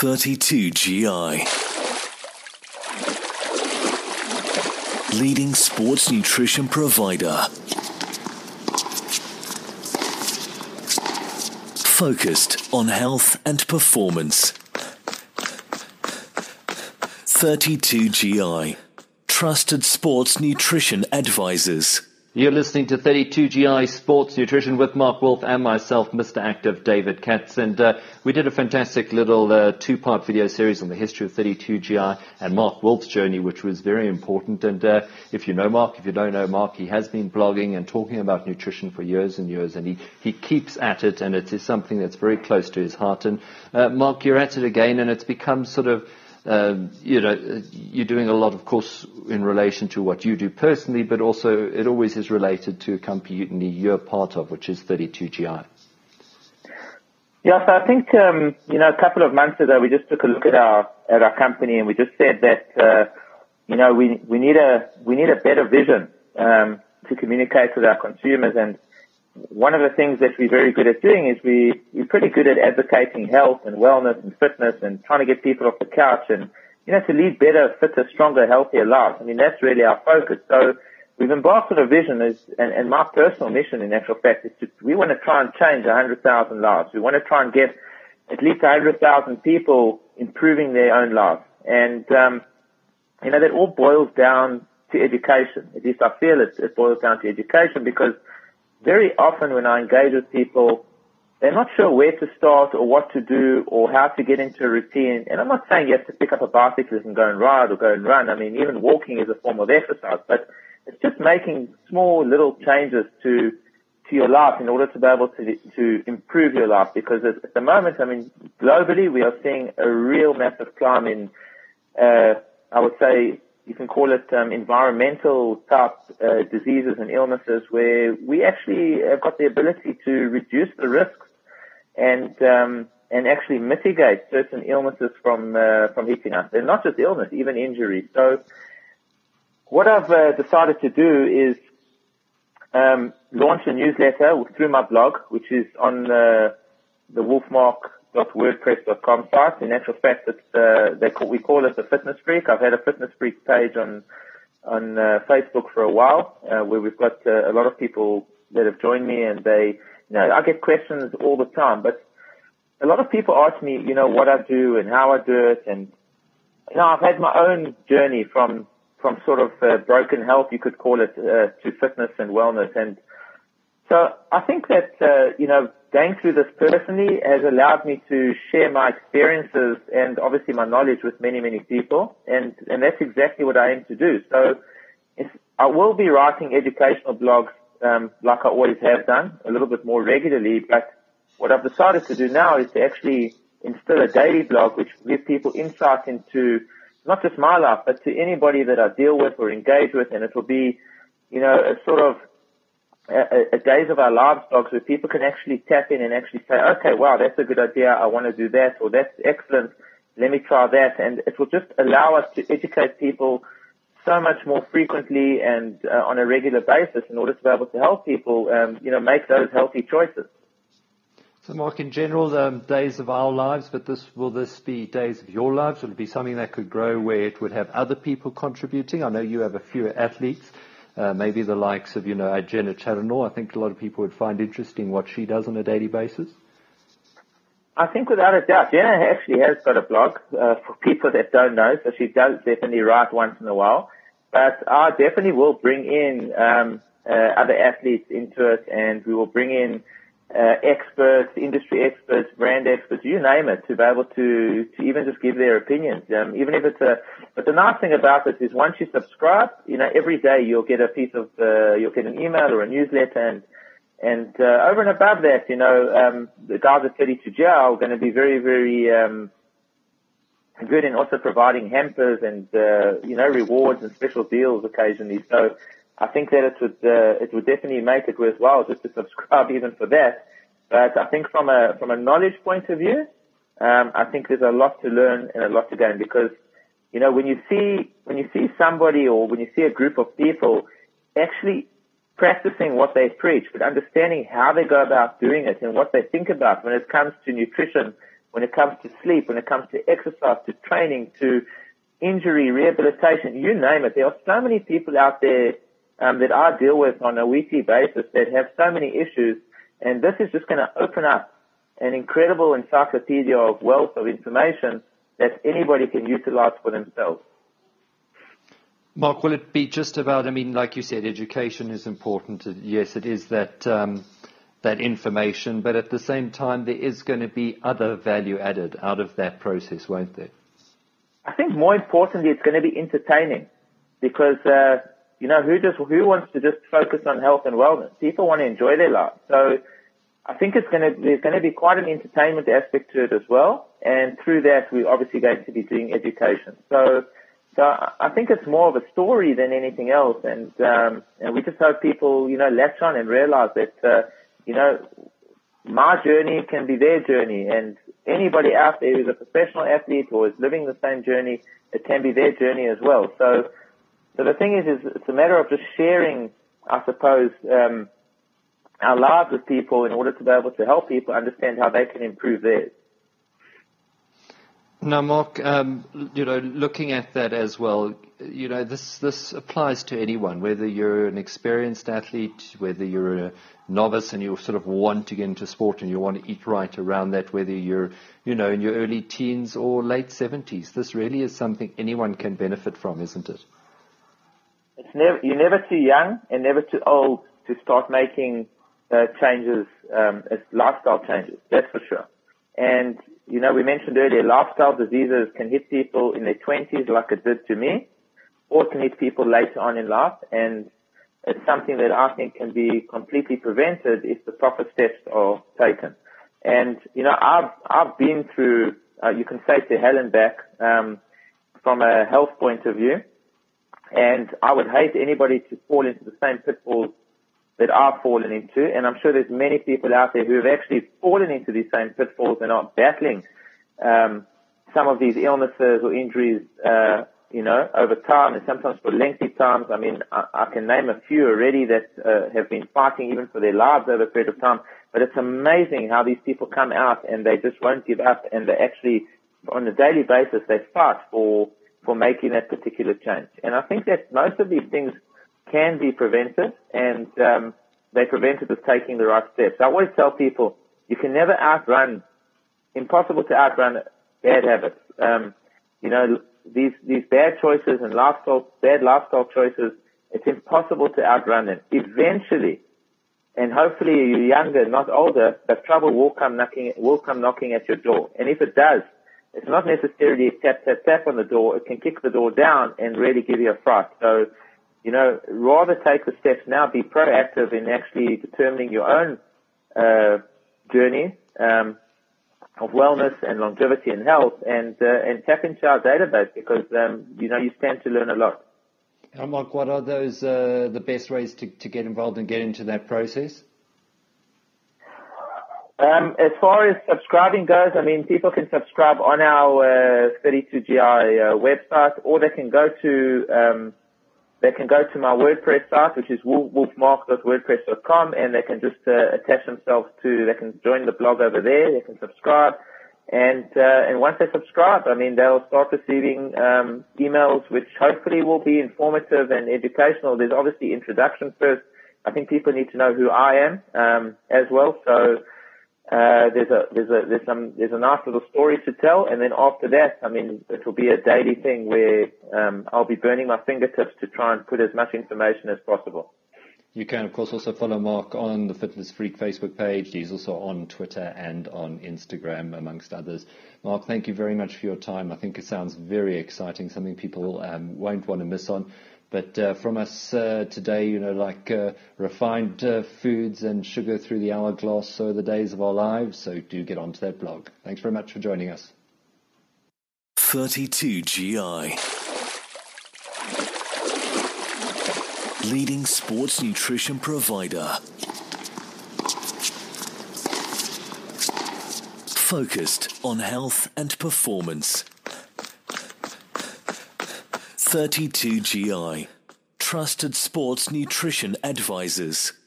32GI. Leading sports nutrition provider. Focused on health and performance. 32GI. Trusted sports nutrition advisors. You're listening to 32GI Sports Nutrition with Mark Wolf and myself, Mr. Active, David Katz. And we did a fantastic little two-part video series on the history of 32GI and Mark Wolf's journey, which was very important. And if you know Mark, if you don't know Mark, he has been blogging and talking about nutrition for years and years, and he keeps at it, and it is something that's very close to his heart. And Mark, you're at it again, and it's become sort of you're doing a lot, of course, in relation to what you do personally, but also it always is related to a company you're part of, which is 32GI. Yeah, so I think, a couple of months ago, we just took a look at our company, and we just said that, we need a better vision, to communicate with our consumers. And one of the things that we're very good at doing is we're pretty good at advocating health and wellness and fitness and trying to get people off the couch and, to lead better, fitter, stronger, healthier lives. I mean, that's really our focus. So we've embarked on a vision and my personal mission in actual fact is we want to try and change 100,000 lives. We want to try and get at least 100,000 people improving their own lives. And, that all boils down to education. At least I feel it boils down to education, because very often when I engage with people, they're not sure where to start or what to do or how to get into a routine. And I'm not saying you have to pick up a bicycle and go and ride or go and run. I mean, even walking is a form of exercise, but it's just making small little changes to your life in order to be able to improve your life. Because at the moment, I mean, globally, we are seeing a real massive climb in, I would say, you can call it environmental type diseases and illnesses, where we actually have got the ability to reduce the risks and actually mitigate certain illnesses from hitting us. And not just illness, even injury. So what I've decided to do is launch a newsletter through my blog, which is on the wolfmark.wordpress.com site. In actual fact, we call it the Fitness Freak. I've had a Fitness Freak page on Facebook for a while, where we've got a lot of people that have joined me, and I get questions all the time, but a lot of people ask me, what I do and how I do it. And, I've had my own journey from sort of broken health, you could call it, to fitness and wellness. And so I think that, going through this personally has allowed me to share my experiences and obviously my knowledge with many, many people. And that's exactly what I aim to do. So I will be writing educational blogs, like I always have done, a little bit more regularly. But what I've decided to do now is to actually instill a daily blog, which gives people insight into not just my life, but to anybody that I deal with or engage with. And it will be, a sort of a days of our lives blogs where people can actually tap in and actually say, okay, wow, that's a good idea. I want to do that, or that's excellent. Let me try that. And it will just allow us to educate people so much more frequently and on a regular basis in order to be able to help people, make those healthy choices. So, Mark, in general, days of our lives, but will this be days of your lives? Will it be something that could grow where it would have other people contributing? I know you have a few athletes. Maybe the likes of, Jenna Chadonor. I think a lot of people would find interesting what she does on a daily basis. I think without a doubt, Jenna actually has got a blog for people that don't know, so she does definitely write once in a while. But I definitely will bring in other athletes into it, and we will bring in experts, industry experts, brand experts, you name it, to be able to even just give their opinions. Even if but the nice thing about it is once you subscribe, every day you'll get a piece of, you'll get an email or a newsletter, and over and above that, the guys at 32GI are going to be very, very, good in also providing hampers and, rewards and special deals occasionally. So I think that it would definitely make it worthwhile just to subscribe even for that. But I think from a knowledge point of view, I think there's a lot to learn and a lot to gain, because, when you see somebody or when you see a group of people actually practicing what they preach, but understanding how they go about doing it and what they think about when it comes to nutrition, when it comes to sleep, when it comes to exercise, to training, to injury, rehabilitation, you name it. There are so many people out there that I deal with on a weekly basis that have so many issues, and this is just going to open up an incredible encyclopedia of wealth of information that anybody can utilize for themselves. Mark, will it be just about, I mean, like you said, education is important. Yes, it is that that information, but at the same time, there is going to be other value added out of that process, won't there? I think more importantly, it's going to be entertaining because, who wants to just focus on health and wellness? People want to enjoy their lives. So I think there's going to be quite an entertainment aspect to it as well. And through that, we're obviously going to be doing education. So I think it's more of a story than anything else. And we just hope people, latch on and realize that, my journey can be their journey, and anybody out there who's a professional athlete or is living the same journey, it can be their journey as well. So the thing is it's a matter of just sharing, I suppose, our lives with people in order to be able to help people understand how they can improve theirs. Now, Mark, looking at that as well, this applies to anyone, whether you're an experienced athlete, whether you're a novice and you sort of want to get into sport and you want to eat right around that, whether you're, in your early teens or late 70s. This really is something anyone can benefit from, isn't it? You're never too young and never too old to start making changes, lifestyle changes, that's for sure. And, we mentioned earlier, lifestyle diseases can hit people in their 20s like it did to me, or it can hit people later on in life. And it's something that I think can be completely prevented if the proper steps are taken. And, I've been through, you can say to hell and back, from a health point of view. And I would hate anybody to fall into the same pitfalls that I've fallen into. And I'm sure there's many people out there who have actually fallen into these same pitfalls and are battling, some of these illnesses or injuries, over time and sometimes for lengthy times. I mean, I can name a few already that have been fighting even for their lives over a period of time. But it's amazing how these people come out and they just won't give up, and they actually, on a daily basis, they fight for making that particular change. And I think that most of these things can be prevented, and they're prevented with taking the right steps. I always tell people, you can never impossible to outrun bad habits. These bad choices and bad lifestyle choices, it's impossible to outrun them. Eventually, and hopefully you're younger, not older, but trouble will come knocking at your door. And if it does, it's not necessarily tap on the door. It can kick the door down and really give you a fright. So, rather take the steps now, be proactive in actually determining your own journey of wellness and longevity and health, and tap into our database because, you stand to learn a lot. Mark, what are those the best ways to get involved and get into that process? As far as subscribing goes, I mean, people can subscribe on our 32GI website, or they can go to my WordPress site, which is wolfmark.wordpress.com, and they can just attach themselves they can join the blog over there. They can subscribe, and once they subscribe, I mean, they'll start receiving emails, which hopefully will be informative and educational. There's obviously introduction first. I think people need to know who I am as well. So there's a nice little story to tell, and then after that, I mean, it will be a daily thing where I'll be burning my fingertips to try and put as much information as possible. You can, of course, also follow Mark on the Fitness Freak Facebook page. He's also on Twitter and on Instagram, amongst others. Mark, thank you very much for your time. I think it sounds very exciting, something people won't want to miss on. But from us today, refined foods and sugar through the hourglass, so are the days of our lives. So do get onto that blog. Thanks very much for joining us. 32GI. Leading sports nutrition provider. Focused on health and performance. 32GI. Trusted sports nutrition advisors.